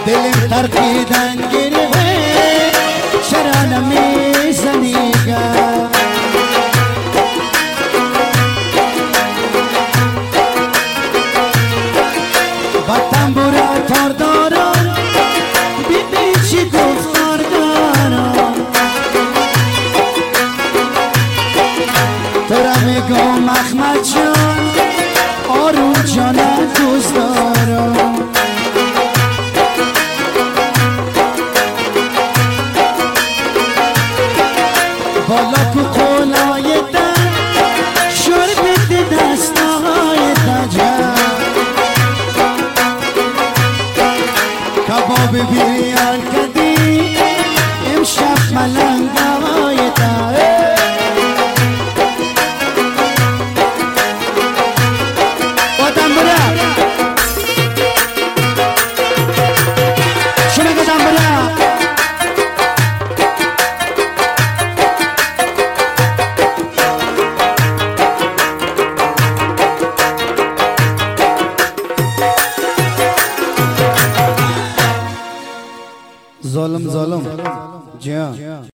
دلم ترقیدن گرفته چرا نمیزنی گر با تنبورا تار دارم ببین چی گفتار دارم تو را میگم احمد جان آروم جانم دوست دارم بالا کو قولای دن شربت دستای تجر کباب بیار کدی امشب ملنگای تجر بادم برا شنو بادم برا ظالم ظالم جی